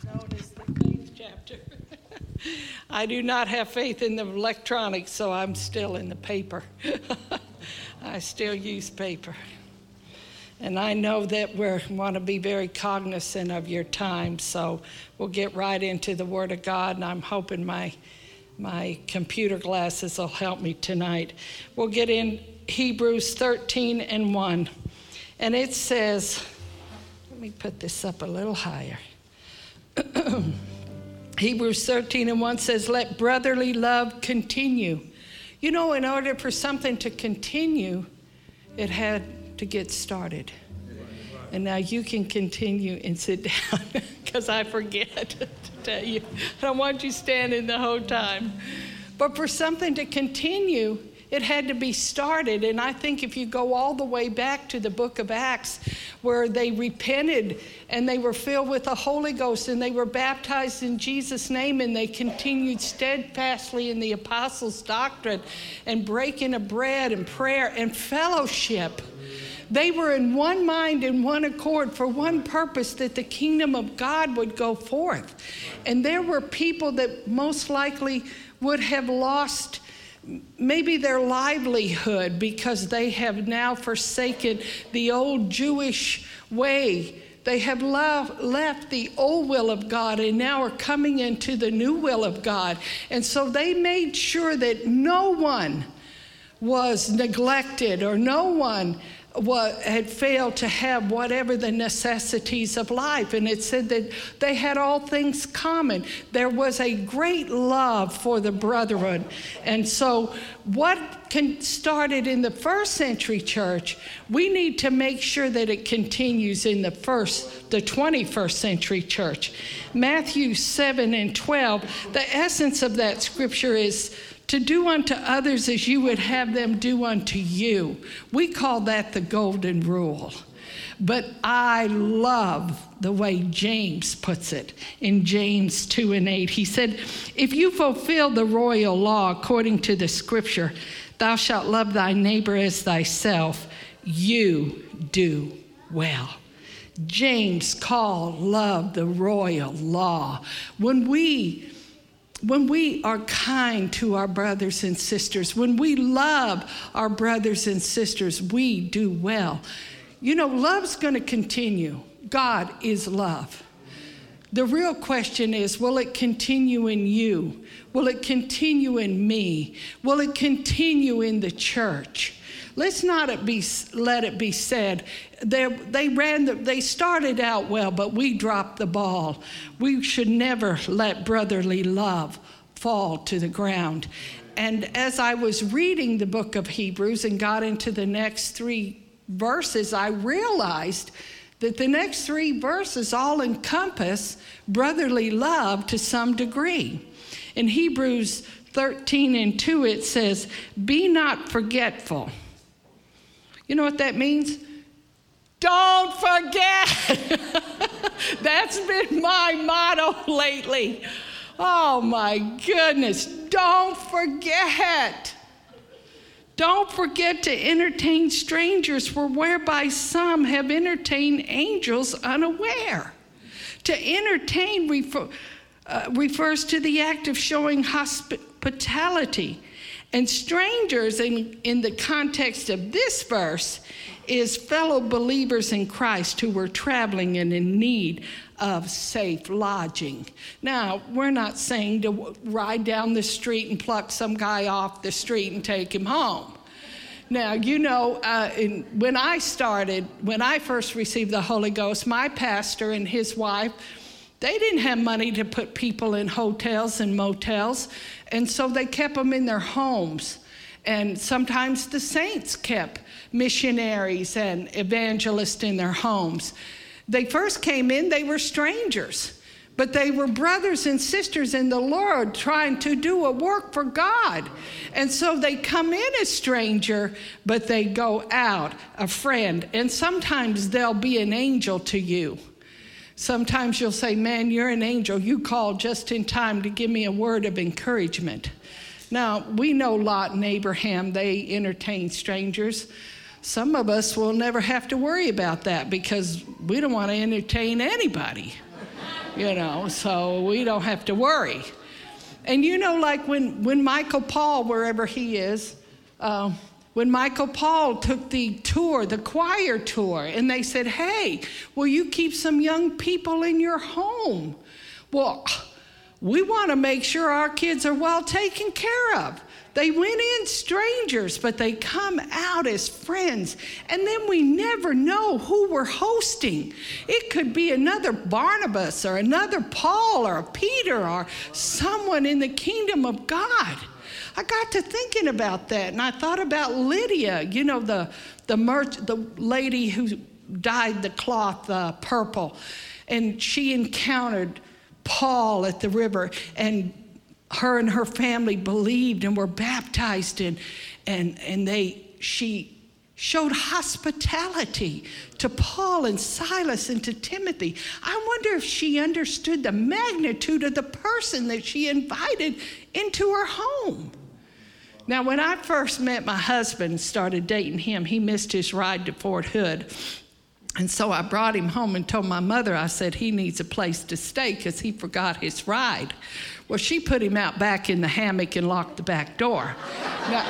known as the faith chapter. I do not have faith in the electronics, so I'm still in the paper. I still use paper. And I know that we want to be very cognizant of your time, so we'll get right into the Word of God, and I'm hoping my computer glasses will help me tonight. We'll get in Hebrews 13:1, and it says, let me put this up a little higher. Hebrews 13:1 says, let brotherly love continue. You know, in order for something to continue, it had to get started. And now you can continue and sit down because I forget to tell you. I don't want you standing the whole time. But for something to continue, it had to be started. And I think if you go all the way back to the book of Acts, where they repented and they were filled with the Holy Ghost and they were baptized in Jesus' name, and they continued steadfastly in the apostles' doctrine and breaking of bread and prayer and fellowship. They were in one mind and one accord for one purpose, that the kingdom of God would go forth. And there were people that most likely would have lost maybe their livelihood because they have now forsaken the old Jewish way. They have left the old will of God and now are coming into the new will of God. And so they made sure that no one was neglected or no one had failed to have whatever the necessities of life. And it said that they had all things common. There was a great love for the brethren. And so what started in the first century church, we need to make sure that it continues in the 21st century church. Matthew 7:12, the essence of that scripture is to do unto others as you would have them do unto you. We call that the golden rule. But I love the way James puts it in James 2:8. He said, if you fulfill the royal law according to the scripture, thou shalt love thy neighbor as thyself, you do well. James called love the royal law. When we are kind to our brothers and sisters, when we love our brothers and sisters, we do well. You know, love's going to continue. God is love. The real question is, will it continue in you? Will it continue in me? Will it continue in the church? Let's not let it be said, they started out well, but we dropped the ball. We should never let brotherly love fall to the ground. And as I was reading the book of Hebrews and got into the next 3 verses, I realized that the next 3 verses all encompass brotherly love to some degree. In Hebrews 13:2, it says, be not forgetful. You know what that means? Don't forget. That's been my motto lately. Oh my goodness. Don't forget. Don't forget to entertain strangers, for whereby some have entertained angels unaware. To entertain refers to the act of showing hospitality. And strangers, in the context of this verse, is fellow believers in Christ who were traveling and in need of safe lodging. Now, we're not saying to ride down the street and pluck some guy off the street and take him home. Now, you know, when I first received the Holy Ghost, my pastor and his wife, they didn't have money to put people in hotels and motels, and so they kept them in their homes. And sometimes the saints kept missionaries and evangelists in their homes. They first came in, they were strangers, but they were brothers and sisters in the Lord trying to do a work for God. And so they come in a stranger, but they go out a friend. And sometimes they'll be an angel to you. Sometimes you'll say, man, you're an angel. You called just in time to give me a word of encouragement. Now, we know Lot and Abraham, they entertained strangers. Some of us will never have to worry about that because we don't want to entertain anybody. so we don't have to worry. And like when Michael Paul, wherever he is, when Michael Paul took the choir tour, and they said, hey, will you keep some young people in your home? Well, we want to make sure our kids are well taken care of. They went in strangers, but they come out as friends. And then we never know who we're hosting. It could be another Barnabas or another Paul or a Peter or someone in the kingdom of God. I got to thinking about that, and I thought about Lydia, the lady who dyed the cloth purple, and she encountered Paul at the river, and her family believed and were baptized, and she showed hospitality to Paul and Silas and to Timothy. I wonder if she understood the magnitude of the person that she invited into her home. Now, when I first met my husband and started dating him, he missed his ride to Fort Hood. And so I brought him home and told my mother, I said, he needs a place to stay because he forgot his ride. Well, she put him out back in the hammock and locked the back door. Now,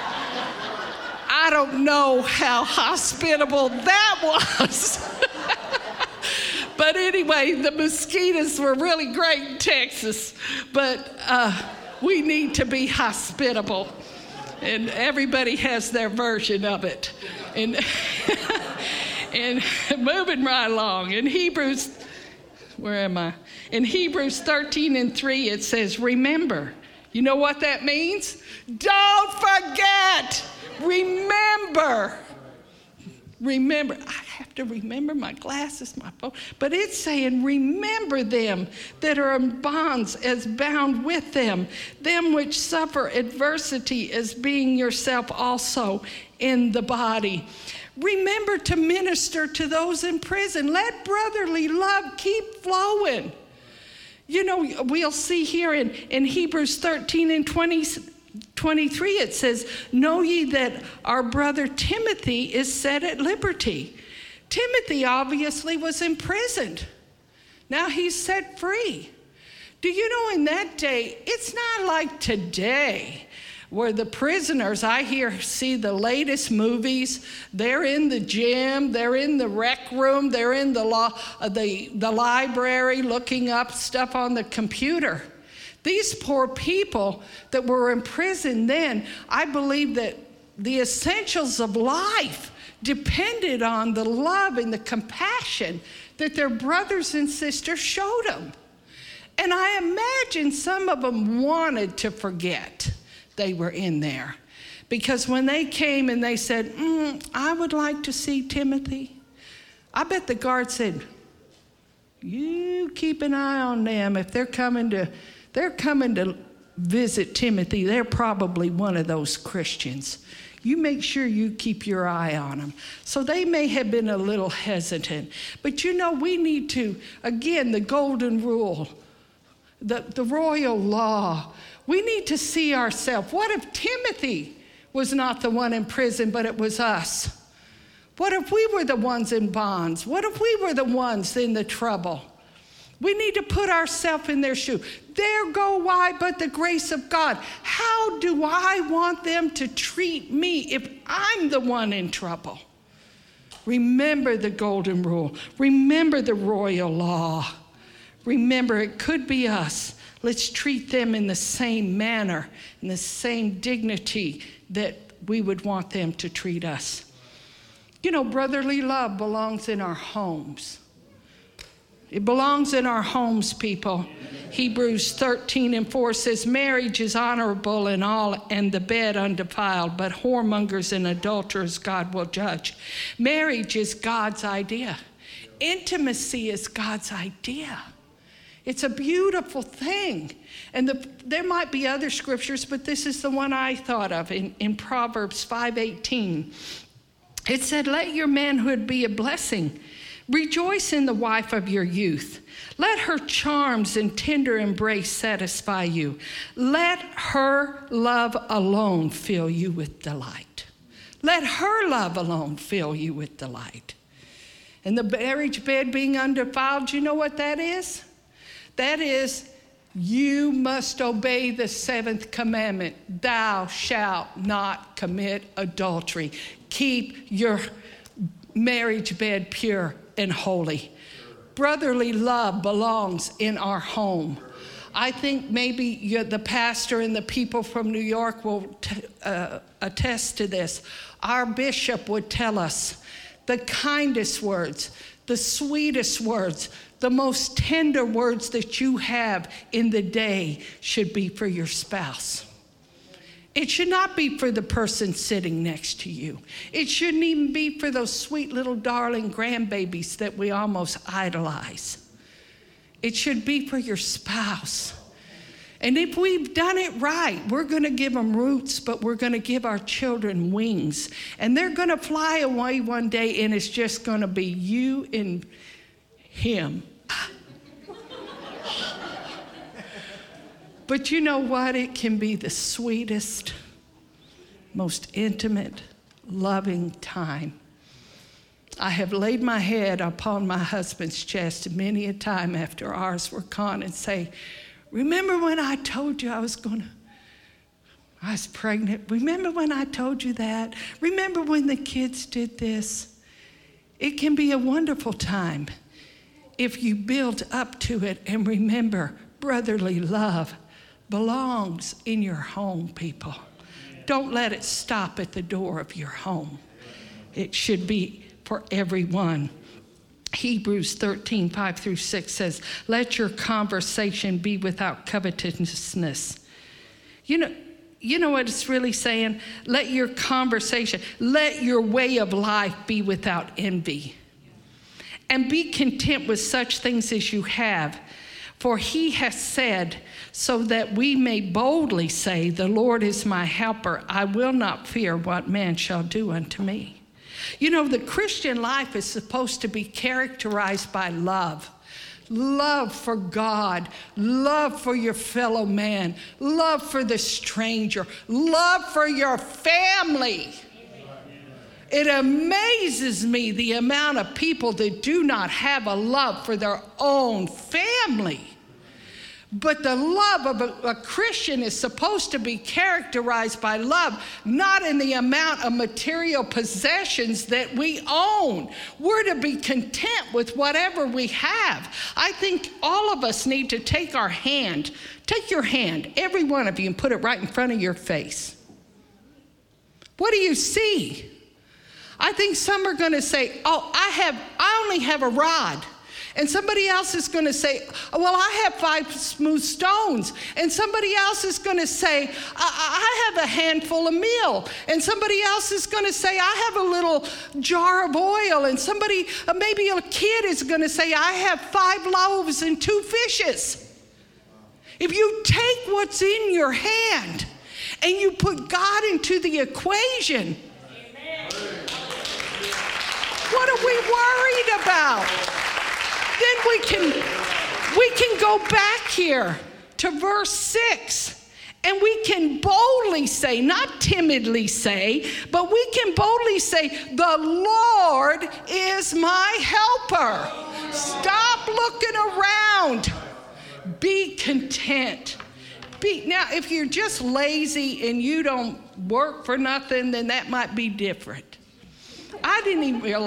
I don't know how hospitable that was. But anyway, the mosquitoes were really great in Texas. But we need to be hospitable. And everybody has their version of it. And moving right along, in Hebrews 13:3, it says, remember. You know what that means? Don't forget. Remember. Remember. I have to remember my glasses, my phone. But it's saying, remember them that are in bonds as bound with them which suffer adversity as being yourself also in the body. Remember to minister to those in prison. Let brotherly love keep flowing. We'll see here in Hebrews 13:23, it says, know ye that our brother Timothy is set at liberty. Timothy obviously was imprisoned. Now he's set free. Do you know in that day, it's not like today, where the prisoners, see the latest movies. They're in the gym, they're in the rec room, they're in the library looking up stuff on the computer. These poor people that were in prison then, I believe that the essentials of life depended on the love and the compassion that their brothers and sisters showed them. And I imagine some of them wanted to forget they were in there. Because when they came and they said, I would like to see Timothy, I bet the guard said, you keep an eye on them. If they're coming to visit Timothy, they're probably one of those Christians. You make sure you keep your eye on them. So they may have been a little hesitant. But we need to, again, the golden rule, the royal law. We need to see ourselves. What if Timothy was not the one in prison, but it was us? What if we were the ones in bonds? What if we were the ones in the trouble? We need to put ourselves in their shoe. There go I, but the grace of God. How do I want them to treat me if I'm the one in trouble? Remember the golden rule. Remember the royal law. Remember, it could be us. Let's treat them in the same manner, in the same dignity that we would want them to treat us. Brotherly love belongs in our homes. It belongs in our homes, people. Hebrews 13:4 says, marriage is honorable in all, and the bed undefiled, but whoremongers and adulterers God will judge. Marriage is God's idea. Intimacy is God's idea. It's a beautiful thing. And there might be other scriptures, but this is the one I thought of in Proverbs 5:18. It said, let your manhood be a blessing. Rejoice in the wife of your youth. Let her charms and tender embrace satisfy you. Let her love alone fill you with delight. Let her love alone fill you with delight. And the marriage bed being undefiled, you know what that is? That is, you must obey the 7th commandment. Thou shalt not commit adultery. Keep your marriage bed pure and holy. Brotherly love belongs in our home. I think maybe the pastor and the people from New York will attest to this. Our bishop would tell us the kindest words, the sweetest words, the most tender words that you have in the day should be for your spouse. It should not be for the person sitting next to you. It shouldn't even be for those sweet little darling grandbabies that we almost idolize. It should be for your spouse. And if we've done it right, we're going to give them roots, but we're going to give our children wings. And they're going to fly away one day, and it's just going to be you and him. But you know what? It can be the sweetest, most intimate, loving time. I have laid my head upon my husband's chest many a time after ours were gone and say, remember when I told you I was pregnant? Remember when I told you that? Remember when the kids did this? It can be a wonderful time if you build up to it and remember brotherly love belongs in your home, people. Don't let it stop at the door of your home. It should be for everyone. Hebrews 13, 5-6 says, let your conversation be without covetousness. You know what it's really saying? Let your conversation, let your way of life be without envy. And be content with such things as you have. For he has said, so that we may boldly say, the Lord is my helper. I will not fear what man shall do unto me. You know, the Christian life is supposed to be characterized by love. Love for God, love for your fellow man, love for the stranger, love for your family. It amazes me the amount of people that do not have a love for their own family. But the love of a Christian is supposed to be characterized by love, not in the amount of material possessions that we own. We're to be content with whatever we have. I think all of us need to take your hand, every one of you, and put it right in front of your face. What do you see? I think some are going to say, oh, I only have a rod. And somebody else is going to say, well, I have 5 smooth stones. And somebody else is going to say, I have a handful of meal. And somebody else is going to say, I have a little jar of oil. And somebody, maybe a kid is going to say, I have 5 loaves and 2 fishes. If you take what's in your hand and you put God into the equation, what are we worried about? Then we can go back here to verse 6, and we can boldly say, not timidly say, but we can boldly say, the Lord is my helper. Stop looking around. Be content. Now, if you're just lazy and you don't work for nothing, then that might be different. I did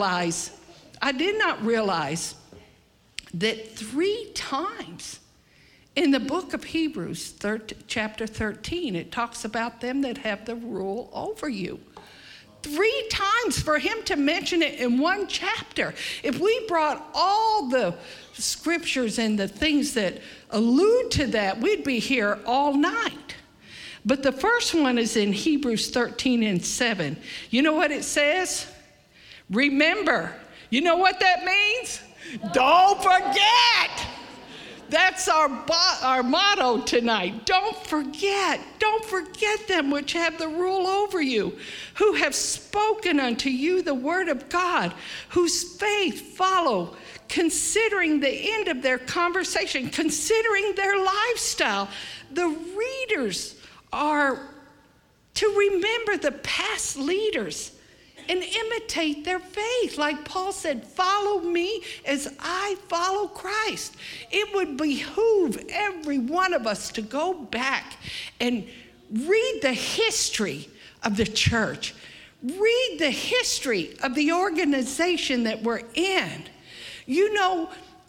not realize that 3 times in the book of Hebrews, chapter 13, it talks about them that have the rule over you. 3 times for him to mention it in 1 chapter. If we brought all the scriptures and the things that allude to that, we'd be here all night. But the first one is in Hebrews 13:7. You know what it says? Remember. You know what that means? Don't forget. That's our motto tonight. Don't forget. Don't forget them which have the rule over you, who have spoken unto you the word of God, whose faith follow, considering the end of their conversation, considering their lifestyle. The readers are to remember the past leaders and imitate their faith. Like Paul said, follow me as I follow Christ. It would behoove every one of us to go back and read the history of the church. Read the history of the organization that we're in. You know,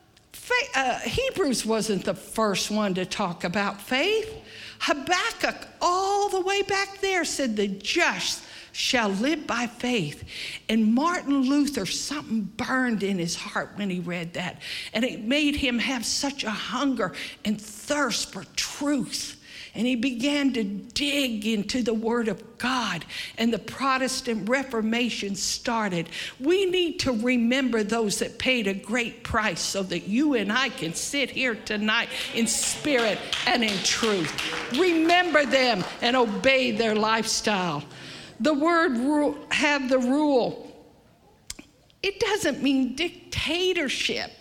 Hebrews wasn't the first one to talk about faith. Habakkuk, all the way back there, said the just shall live by faith. And Martin Luther, something burned in his heart when he read that. And it made him have such a hunger and thirst for truth. And he began to dig into the Word of God, and the Protestant Reformation started. We need to remember those that paid a great price so that you and I can sit here tonight in spirit and in truth. Remember them and obey their lifestyle. The word have the rule. It doesn't mean dictatorship.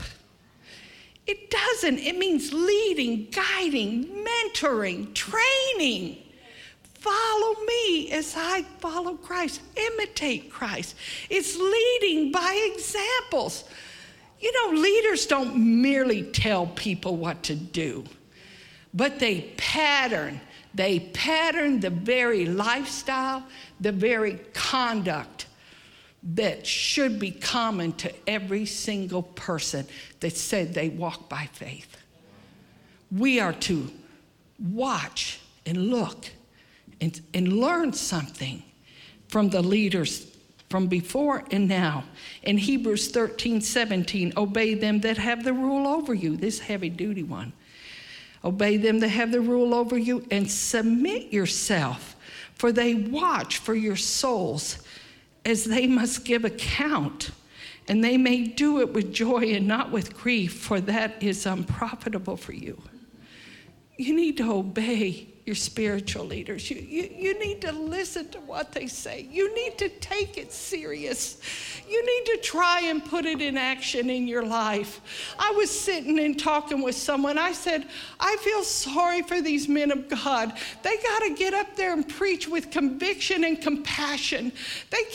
It doesn't. It means leading, guiding, mentoring, training. Follow me as I follow Christ. Imitate Christ. It's leading by examples. You know, leaders don't merely tell people what to do, but they pattern. They pattern the very lifestyle, the very conduct that should be common to every single person that said they walk by faith. We are to watch and look and learn something from the leaders from before and now. In Hebrews 13:17, obey them that have the rule over you. This heavy duty one. Obey them that have the rule over you and submit yourself, for they watch for your souls, as they must give account, and they may do it with joy and not with grief, for that is unprofitable for you. You need to obey your spiritual leaders. You need to listen to what they say. You need to take it serious. You need to try and put it in action in your life. I was sitting and talking with someone. I said, I feel sorry for these men of God. They got to get up there and preach with conviction and compassion. They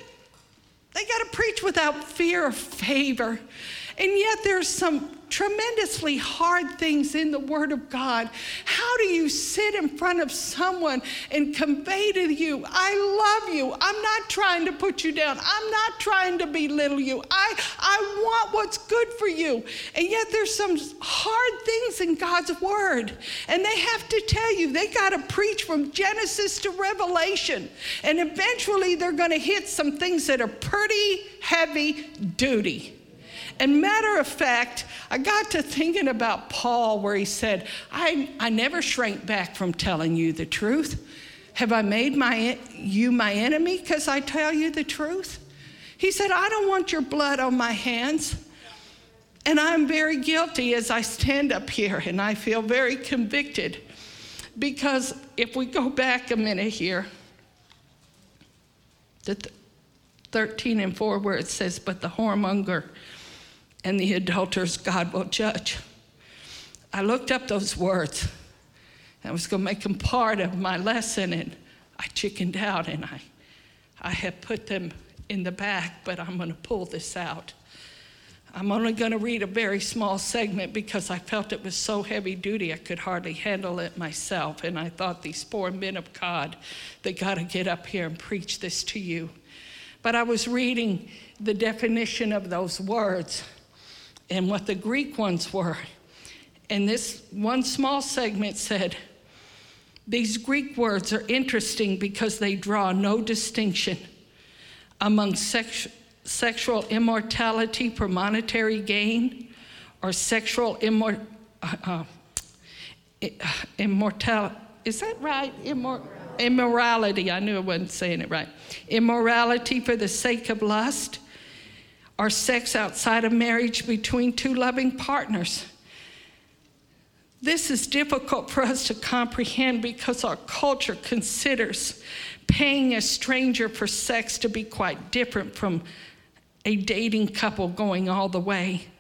got to preach without fear or favor. And yet there's some tremendously hard things in the Word of God. How do you sit in front of someone and convey to you, I love you. I'm not trying to put you down. I'm not trying to belittle you. I want what's good for you. And yet there's some hard things in God's Word. And they have to tell you, they got to preach from Genesis to Revelation. And eventually they're going to hit some things that are pretty heavy duty. And matter of fact, I got to thinking about Paul, where he said, I never shrank back from telling you the truth. Have I made you my enemy because I tell you the truth? He said, I don't want your blood on my hands. And I'm very guilty as I stand up here, and I feel very convicted. Because if we go back a minute here, to 13:4, where it says, but the whoremonger and the adulterers God will judge. I looked up those words. I was going to make them part of my lesson, and I chickened out, and I have put them in the back, but I'm going to pull this out. I'm only going to read a very small segment because I felt it was so heavy duty I could hardly handle it myself, and I thought these poor men of God, they got to get up here and preach this to you. But I was reading the definition of those words and what the Greek ones were. And this one small segment said, these Greek words are interesting because they draw no distinction among sexual immortality for monetary gain or sexual immortality. Is that right? Immorality. I knew I wasn't saying it right. Immorality for the sake of lust, or sex outside of marriage between two loving partners. This is difficult for us to comprehend because our culture considers paying a stranger for sex to be quite different from a dating couple going all the way.